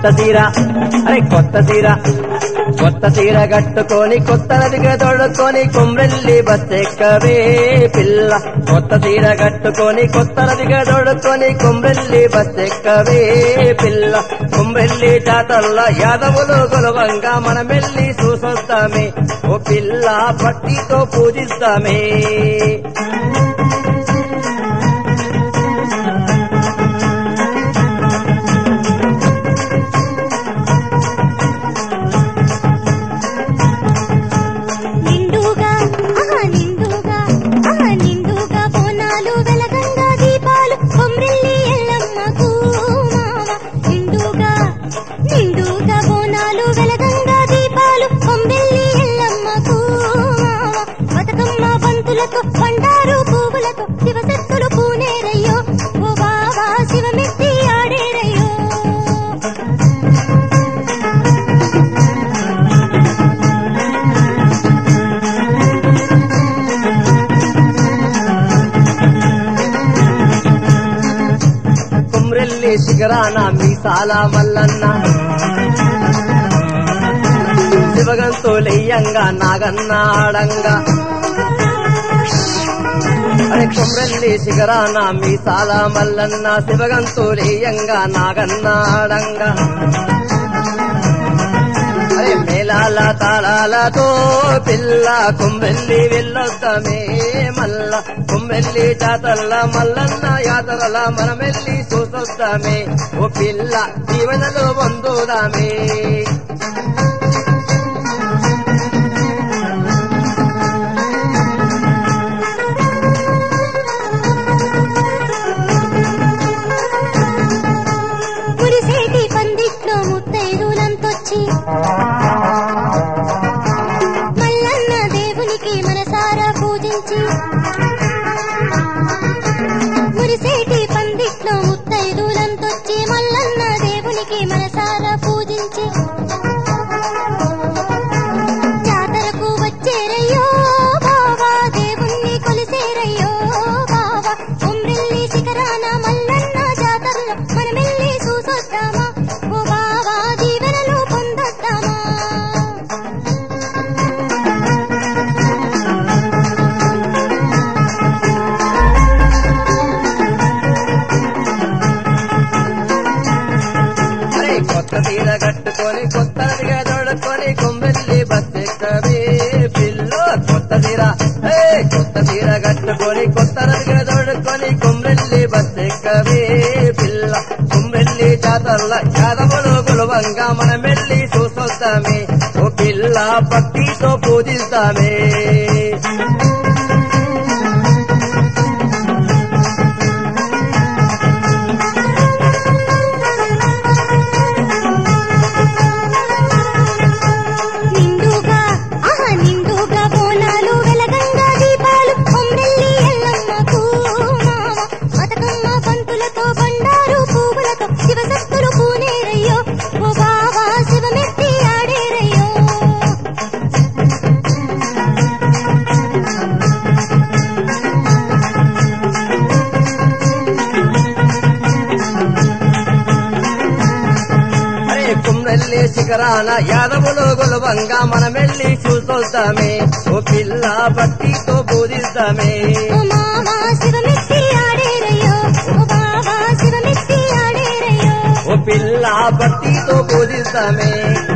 కొత్త తీర అరే కొత్త తీర కట్టుకొని కొత్త నదిగా తోడుకొని కుమ్రెల్లి బస్సెక్కవే పిల్ల కొత్త తీర కట్టుకొని కొత్త నదిగా తోడుకొని కుమ్రెల్లి బస్సెక్కవే పిల్ల కుమ్రెల్లి జాతరల యాదవులు గొలవంగా మనమెల్లి చూసొస్తామే ఓ పిల్ల భక్తితో పూజిస్తామే పండారు పువ్వులతో శివశక్తులు పూనేరయ్యో ఓ బాబా శివమెత్తి ఆడేరయ్యో కుమ్రెల్లి శిఖరాన మీసాల మల్లన్న శివగంతులయ్యంగా నాగన్న ఆడంగా అరే కుమ్రెల్లి శిఖరాన మీసాల మల్లన్న శివగంతులయ్యంగా నాగన్న ఆడంగా అరే మేళాల తాళాలతో పిల్ల కుమ్రెల్లి వెళ్ళొద్దామే మల్ల కుమ్రెల్లి జాతరల మల్లన్న యాతరల మనమెల్లి చూసొద్దామే ఓ పిల్ల జీవనలో పొందుదామే మల్లన్న దేవునికి మనసారా పూజించి మురిసేటి పందిట్లో ముత్తైదులంతొచ్చి మల్లన్న దేవునికి మనసారా పూజించి జాతరకు వచ్చేరయ్యో బావా దేవుణ్ణి కొలిసేరయ్యో బావా కుమ్రెల్లి శిఖరాన మల్లన్న జాతరలో మనమెల్లి చూసొద్దామా ఓ బావా జీవనలో పొందొద్దామా కొత్త తీర కట్టుకొని కొత్త నదిగా తోడుకొని కుమ్రెల్లి బస్సెక్కవే పిల్ల కొత్త తీర కట్టుకొని కొత్త నదిగా తోడుకొని కుమ్రెల్లి బస్సెక్కవే పిల్ల కుమ్రెల్లి జాతరల యాదవులు గొలవంగా మనమెల్లి చూసొద్దామే ఓ పిల్ల భక్తితో పూజిస్తామే శివశక్తులు పూనేరయ్యో ఓ బాబా శివమెత్తి ఆడేరయ్యో అరే కుమ్రెల్లి శిఖరాన యాదవులు గొలవంగా మనమెల్లి చూసొద్దామే ఓ పిల్ల భక్తితో పూజిస్తామే ఓ మామా శివమెత్తి ఆడేరయ్యో ఓ బాబా శివమెత్తి ఆడేరయ్యో ఓ పిల్ల భక్తితో పూజిస్తామే